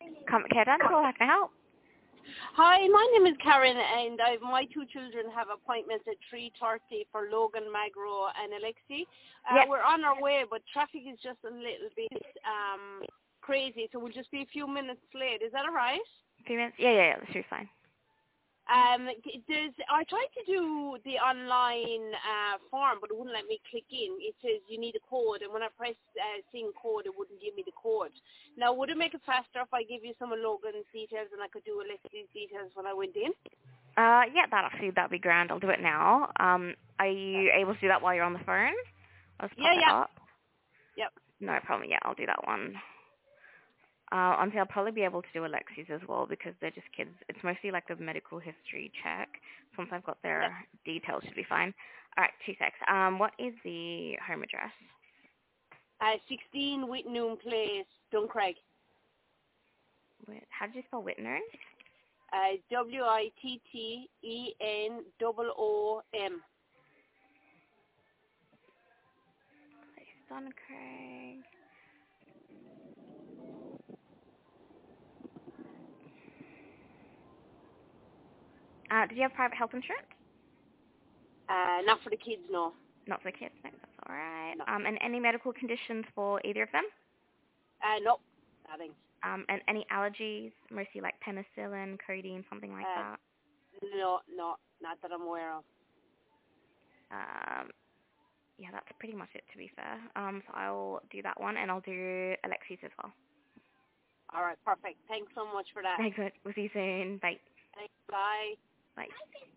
Care Dental, how can I help? Hi, my name is Karen, and my two children have appointments at 3:30 for Logan, Magro, and Alexi. Yep. We're on our way, but traffic is just a little bit crazy, so we'll just be a few minutes late. Is that all right? 3 minutes? Yeah, that should be fine. I tried to do the online form, but it wouldn't let me click in. It says you need a code, and when I pressed sing code, it wouldn't give me the code. Now, would it make it faster if I give you some of Logan's details and I could do Alexi's details when I went in? Yeah, that'd be grand. I'll do it now. Are you able to do that while you're on the phone? I'll just pop that up. Yep. No problem. Yeah, I'll do that one. Honestly, I'll probably be able to do Alexi's as well because they're just kids. It's mostly like a medical history check. Once I've got their details, should be fine. All right, 2 secs. What is the home address? 16 Whitnoon Place, Duncraig. How did you spell Whitnern? WITTENOOM. Place Duncraig. Did you have private health insurance? Not for the kids, no. Not for the kids, no, that's all right. No. And any medical conditions for either of them? No, nothing. And any allergies, mostly like penicillin, codeine, something like that? No, not that I'm aware of. Yeah, that's pretty much it, to be fair. So I'll do that one, and I'll do Alexi's as well. All right, perfect. Thanks so much for that. Thanks, we'll see you soon. Bye. Thanks, bye. Bye.